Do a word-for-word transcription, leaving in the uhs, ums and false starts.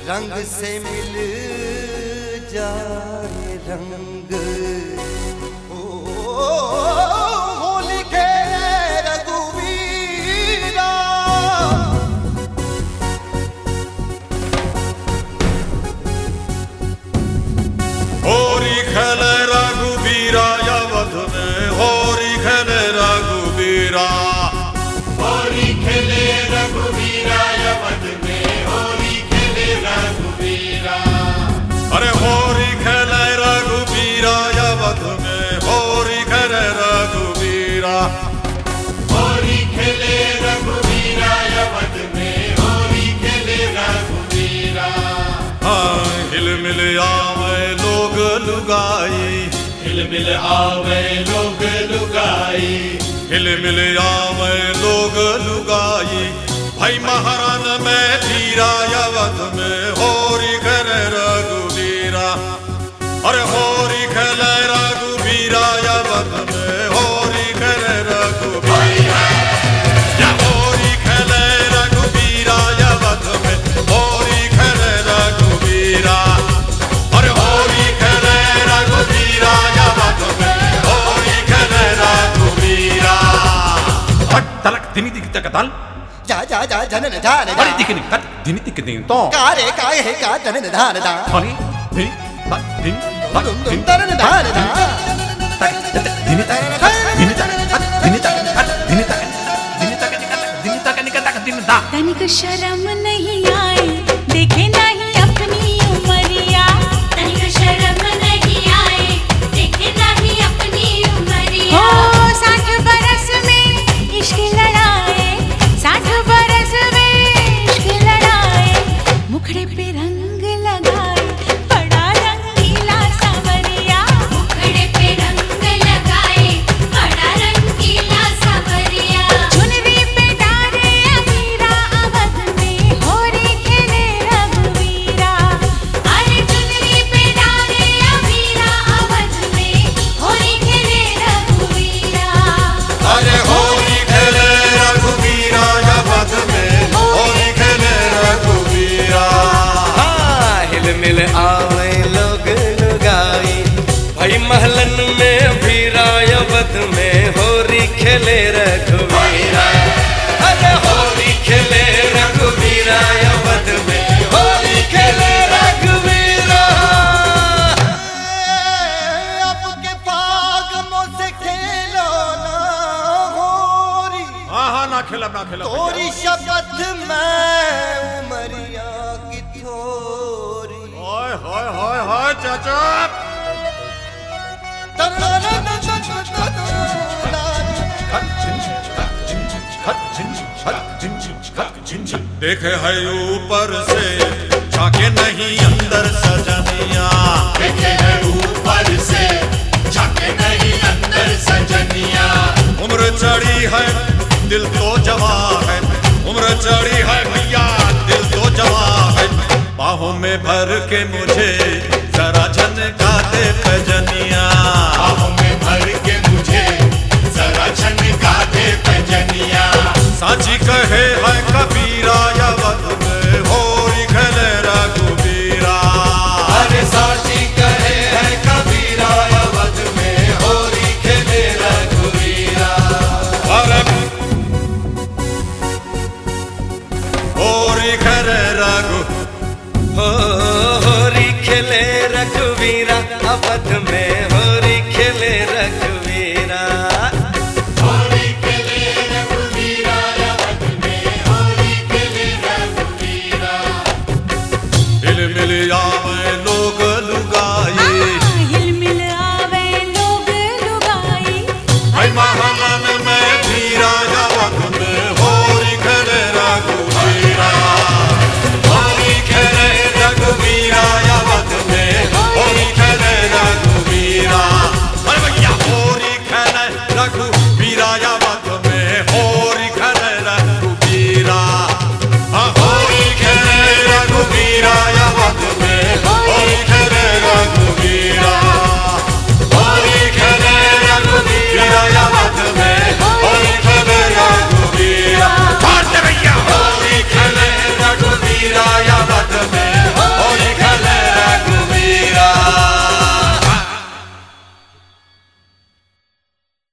रंग से मिल जाए रंग ओ होली के रघुवीरा होरी खेले रघुवीरा अवध में होरी खेले रघुवीरा होली खेले रघुवीरा अवध में होली खेले रघुवीरा अरे होरी खेले रघुवीरा अवध में होरी खेले रघुवीरा होली खेले रघुवीरा अवध में होली खेले रघुवीरा हाँ हिल मिल आवे लोग लुगाई हिल मिल आवे लोग लुगाई हिल मिल आवे लोग लुगाई भाई महारान में धीरा अवध में होरी खेले रघुवीरा अरे होरी खेले रघुवीरा अवध में होरी खेले रघुवीरा या होरी खेले रघुवीरा अवध में होरी खेले रघुवीरा अरे होरी खेले रघुवीरा अवध में होरी खेले रघुवीरा हट तलक दिनी दिख तक तल जा जा जा जनन धान दा अरे दिखनी कत दिनी दिख दिन तो कारे काय है का जनन धान दा हनी दिनी तक दिन तक दुम दुम दिन तरन धान दा तक दिनी तक दिनी तक दिनी तक दिनी तक दिनी तक दिनी तक निकल तक दिन दा तनिक शर्म नहीं आए देखे नहीं अपनी उमरिया तनिक शर्म नहीं आए देखे नहीं अपनी उमरिया हो साठ बरस में इश्क लड़ाए साठ बरस में इश्क लड़ाए मुखड़े पे रंग लगाए बड़ा रंगीला सांवरिया मुखड़े पे रंग लगाए बड़ा रंगीला सांवरिया चुनरी पे डारे अमीरा अवध में होरी खेले रघुवीरा अरे चुनरी पे डारे अमीरा अवध में होरी खेले रघुवीरा अरे होरी खेले रघुवीरा अवध में होरी खेले रघुवीरा हाँ हिल मिल आवे लोग लुगाई भाई महलन में भीरा अवध में होरी खेले रघुवीरा अरे होरी खेले रघुवीरा अवध में होरी खेले रघुवीरा अब के फागमों से खेलो ना होरी हाँ हाँ ना खेला ना खेला तोरी शपथ मैं उमरिया की थोरी हाय हाय हाय हाय चाचा देखे है ऊपर से झाके नहीं अंदर सजनिया देखे है ऊपर से झाके नहीं अंदर सजनिया उम्र चढ़ी है दिल तो जवा है उम्र चढ़ी है भैया दिल तो जवा है बाहों में भर के मुझे जरा झनका दे पैजनिया बाहों में भर के मुझे जरा झनका दे पैजनिया साची कहे है कबीरा अवध में होरी खेले रघुवीरा अरे साची कहे है कबीरा अवध में होरी खेले रघुवीरा अरे होरी खेले रघु हो होरी खेले रघुवीरा अवध में होरी खेले रघुवीरा होली खेले रघुवीरा अवध में होली खेले रघुवीरा हिल मिल